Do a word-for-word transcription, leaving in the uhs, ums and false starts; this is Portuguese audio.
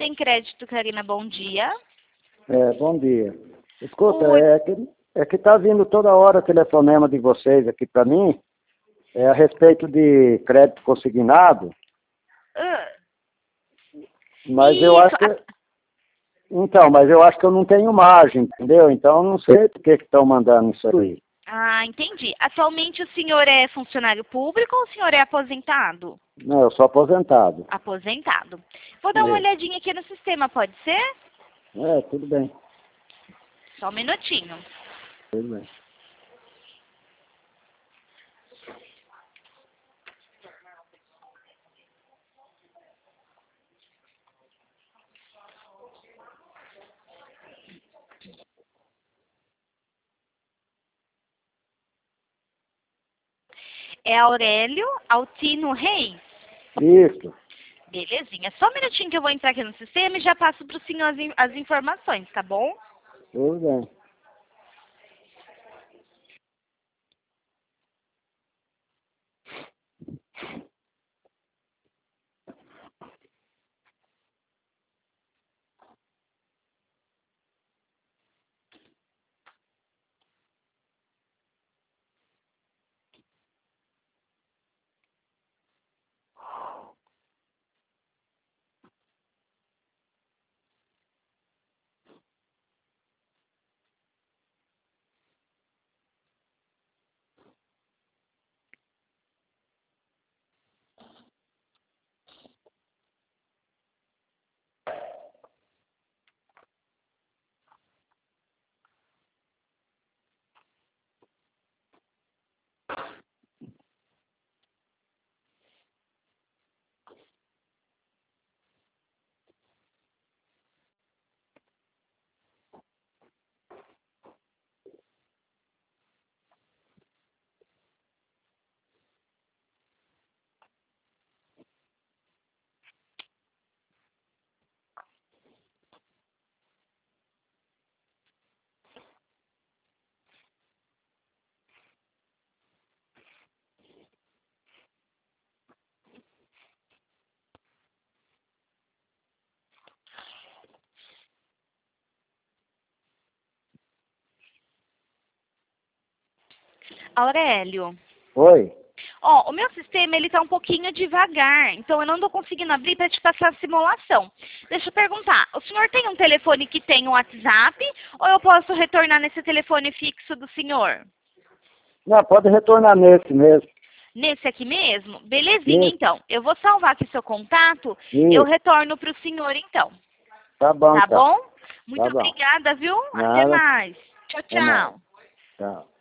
Tem Crédito, Karina, bom dia. É, bom dia. Escuta, Oi. é que é que tá vindo toda hora telefonema de vocês aqui para mim, é a respeito de crédito consignado, Ah, mas eu isso. acho que então, mas eu acho que eu não tenho margem, entendeu? Então eu não sei por que que estão mandando isso aí. Ah, entendi. Atualmente o senhor é funcionário público ou o senhor é aposentado? Não, eu sou aposentado. Aposentado. Vou dar uma É, olhadinha aqui no sistema, pode ser? é, tudo bem, Só um minutinho. tudo bem. É Aurélio Altino Reis. Isso, Belezinha. Só um minutinho que eu vou entrar aqui no sistema e já passo para o senhor as, in- as informações, tá bom? tudo bem. Aurélio. Oi, Ó, o meu sistema ele tá um pouquinho devagar, então eu não tô conseguindo abrir para te passar a simulação. Deixa eu perguntar, o senhor tem um telefone que tem um WhatsApp ou eu posso retornar nesse telefone fixo do senhor? não, pode retornar nesse mesmo. Nesse aqui mesmo? Belezinha, Isso, então. Eu vou salvar aqui seu contato, eu isso, retorno para o senhor então. tá bom Tá então, bom? Muito tá bom. obrigada, viu? Até Nada, mais. Tchau, até mais. tchau. Tchau.